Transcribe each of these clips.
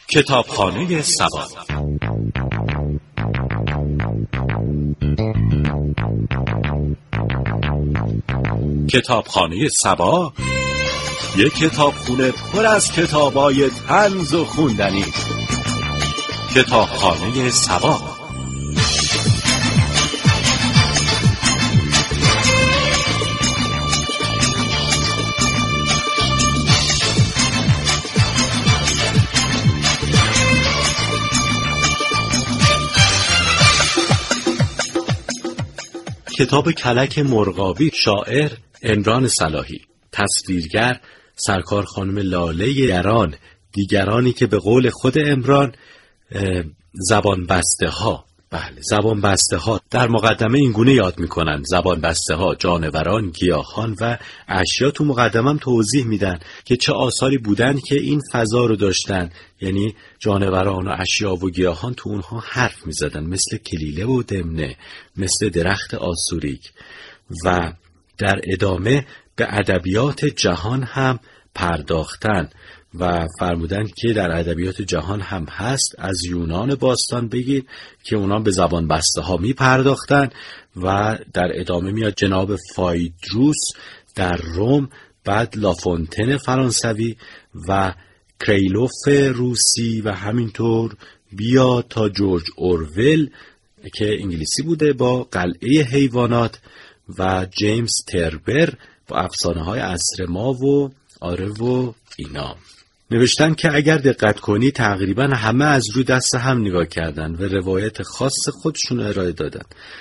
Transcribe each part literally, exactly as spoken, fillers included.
کتابخانه سبا. کتابخانه سبا یک کتابخونه پر از کتابای طنز و خوندنی. کتابخانه سبا. کتاب کلک مرغابی، شاعر عمران صلاحی، تصویرگر سرکار خانم لاله یران، دیگرانی که به قول خود عمران زبان بسته ها، بله زبان بسته ها در مقدمه این گونه یاد میکنن: زبان بسته ها، جانوران، گیاهان و اشیا. تو مقدمه توضیح میدن که چه آثاری بودن که این فضا رو داشتن، یعنی جانوران و اشیا و گیاهان تو اونها حرف میزدن، مثل کلیله و دمنه، مثل درخت آسوریک. و در ادامه به ادبیات جهان هم پرداختن و فرمودن که در ادبیات جهان هم هست. از یونان باستان بگیر که اونا به زبان بسته ها می پرداختن و در ادامه میاد جناب فایدروس در روم، بعد لافونتن فرانسوی و کریلوف روسی و همینطور بیا تا جورج اورول که انگلیسی بوده با قلعه حیوانات و جیمز تربر با افسانه های عصر ما و آره و اینا. نوشتن که اگر دقت کنی تقریبا همه از رو دست هم نگاه کردن و روایت خاص خودشون ارائه دادن.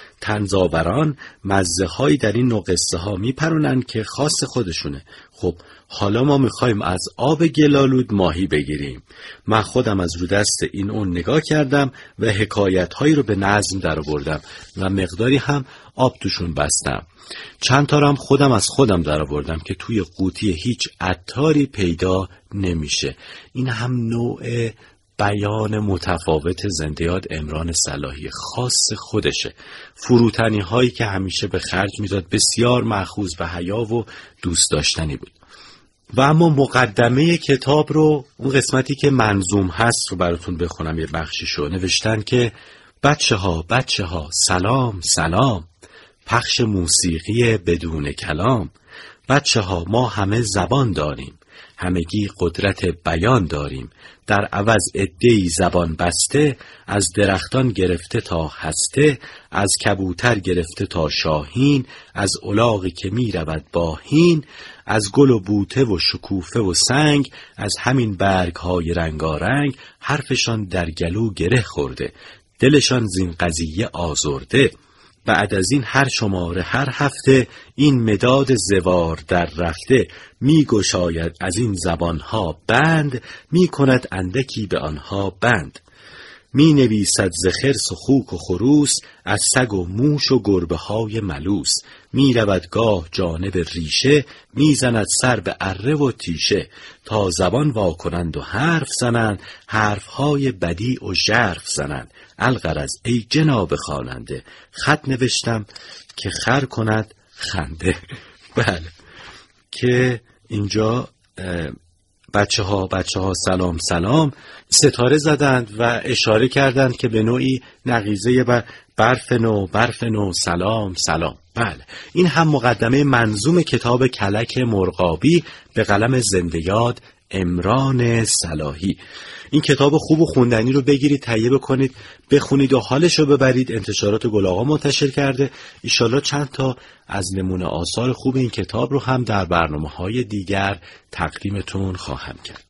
طنزآوران مزه هایی در این نوع قصه ها میپرونن که خاص خودشونه. خب حالا ما میخوایم از آب گلالود ماهی بگیریم. من خودم از رو دست این اون نگاه کردم و حکایت هایی رو به نظم در آوردم و مقداری هم آب توشون بستم. چند تا هم خودم از خودم در آوردم که توی قوطی هیچ عطاری پیدا نمیشه. این هم نوع بیان متفاوت زنده‌یاد عمران صلاحی، خاص خودشه. فروتنی هایی که همیشه به خرج میداد بسیار مأخوذ به حیا و دوست داشتنی بود. و اما مقدمه کتاب رو، اون قسمتی که منظوم هست رو براتون بخونم، یه بخشیشو. نوشتن که بچه ها بچه ها سلام سلام، پخش موسیقی بدون کلام. بچه ها ما همه زبان داریم، همگی قدرت بیان داریم. در عوض عده‌ای زبان بسته، از درختان گرفته تا هسته، از کبوتر گرفته تا شاهین، از الاغی که می رود با هین، از گل و بوته و شکوفه و سنگ، از همین برگ های رنگارنگ. حرفشان در گلو گره خورده، دلشان زین قضیه آزرده. بعد از این هر شماره هر هفته، این مداد زوار در رفته. می گشاید از این زبانها بند، می کند اندکی به آنها بند. می نویسد ز خرس و خوک و خروس، از سگ و موش و گربه های ملوس. می رود گاه جانب ریشه، می زند سر به اره و تیشه. تا زبان وا کنند و حرف زنند، حرف های بدیع و ژرف زنند. الغرض ای جناب خواننده، خط نوشتم که خر کند خنده. بله که اینجا بچه ها بچه ها سلام سلام ستاره زدند و اشاره کردند که به نوعی نقیضه بر برف نو برف نو سلام سلام. بله این هم مقدمه منظوم کتاب کلک مرغابی به قلم زنده‌یاد عمران صلاحی. این کتاب خوب و خوندنی رو بگیرید، تهیه بکنید، بخونید و حالش رو ببرید. انتشارات گل آقا منتشر کرده. ایشالله چند تا از نمونه آثار خوب این کتاب رو هم در برنامه‌های دیگر تقدیمتون خواهم کرد.